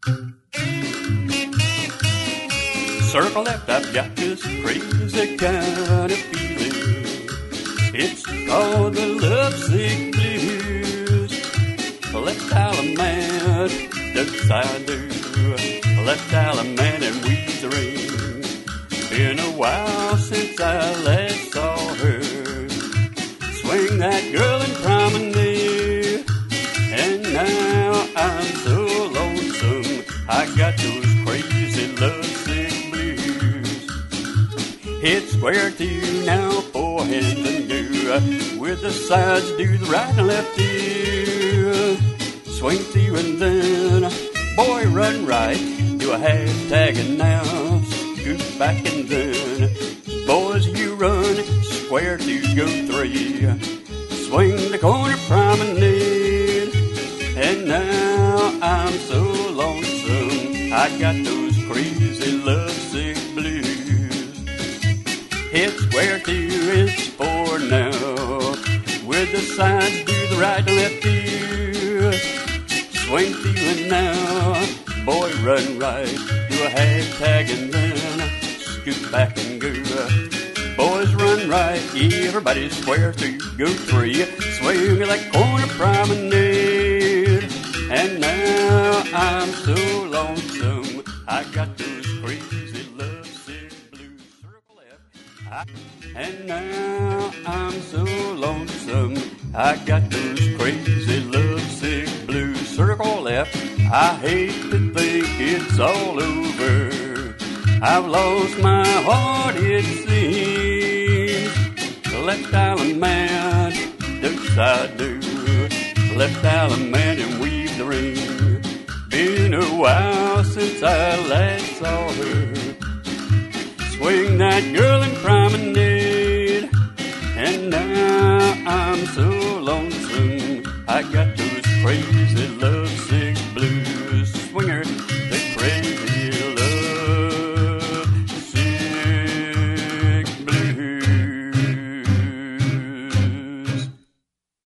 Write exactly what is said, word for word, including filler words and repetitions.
Circle left, I've got this crazy kind of feeling. It's called the lovesick blues. Left Allemande, does I do. Left Allemande and weeds the ring. Been a while since I last saw her. Swing that girl in promenade. And now I'm so lonesome. I got those crazy lovesick blues. Hit square two now, four hands and do. With the sides do the right and left do. Swing two and then, boy run right. Do a hashtag and now, scoot back and then. Boys you run, square two go three. Swing the corner promenade. And now I'm so lonesome. I got those crazy lovesick blues. Hit square two, it's four now. With the sides do the right and left do. Swing two and now, boy run right. Do a hashtag and then scoot back and go. Boys run right, everybody square two, go three. Swing that corner promenade. And now I'm so lonesome. I got those crazy lovesick blues. Circle left. I, and now I'm so lonesome. I got those crazy lovesick blues. Circle left. I hate to think it's all over. I've lost my heart, it seems. Left Allemande, does I do. Left Allemande and weave the ring. Been a while since I last saw her. Swing that girl in promenade. And now I'm so lonesome. I got those crazy love.